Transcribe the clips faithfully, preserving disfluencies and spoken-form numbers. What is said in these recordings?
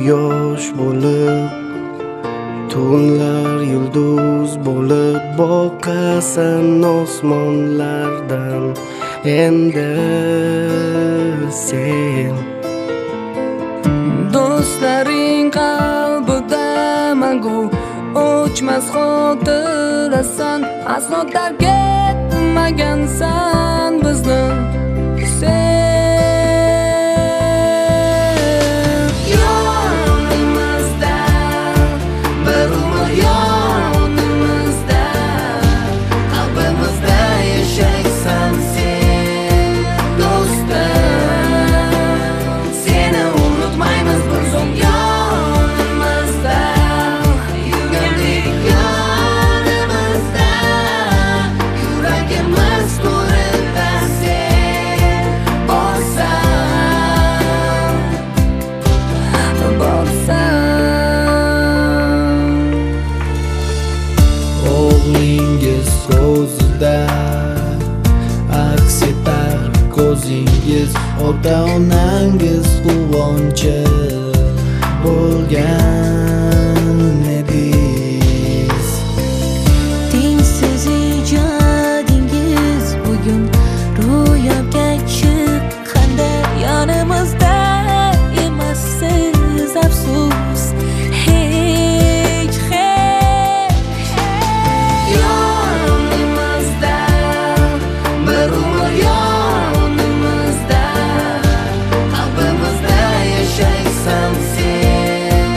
quyosh bo'lib, tunlar yulduz bo'lib boqasan osmonlardan endi sen. Do'stlaring qalbida mangu o'chmas xotirasan, aslo tark etmagansan bizni sen. Yonimizda bir umr, yonimizda qalbimizda yashaysan sen do'stim. Seni unutmaymiz bir zum yonimizda, yurgandik yonimizda, yuragimiz to'rida sen borsan, borsan. O'g'lingiz ko'zida aks etar ko'zingiz, ota-onangiz quvonchi bo'lgan edingiz. Tengsiz ijodingiz bugun ro'yobga chiqqanda yonimizda emassiz, afsus hech hech. Yonimizda bir umr, yonimizda qalbimizda yashaysan sen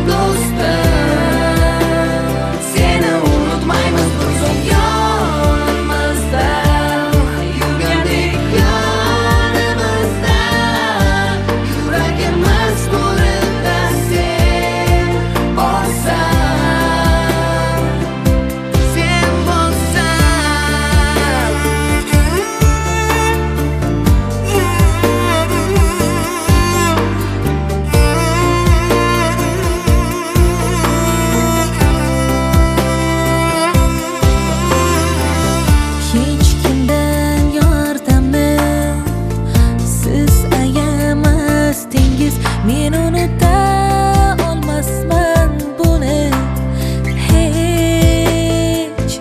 do'stim. Seni unutmaymiz bir zum yonimizda, yurgandik yonimizda, yuragimiz to'rida sen borsan, sen borsan. Hech kimdan yordamni siz ayamasdingiz, men unuta olmasman buni hech.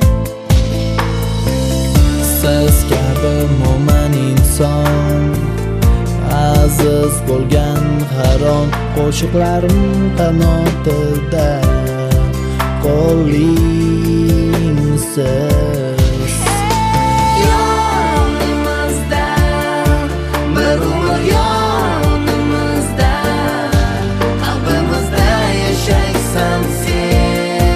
Siz kabi mo'min inson, aziz bo'lgan harom qo'shiqlarim qanotida qo'limsiz. Yonimizda bir umr, yonimizda qalbimizda yashaysan sen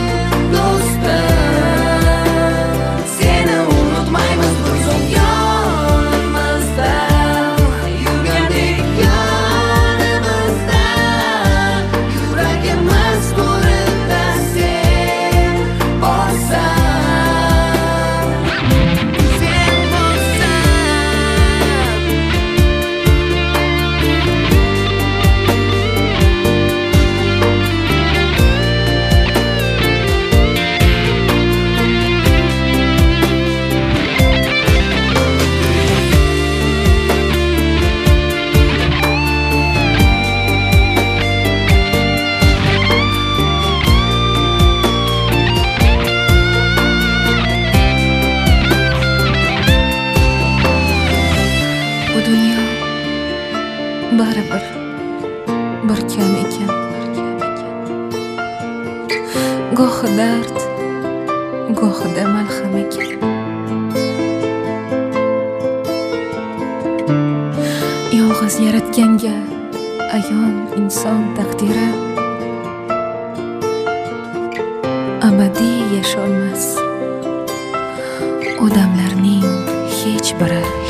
do'stim. Seni unutmaymiz bir zum yonimizda, yurgandik yonimizda, yuragimiz to'rida sen borsan, sen borsan. Bu dunyo baribir bir kam ekan. Gohi dard, gohida malham ekan. Yolg'iz yaratganga ayon inson taqdiri, abadiy yasholmas odamlarning hech biri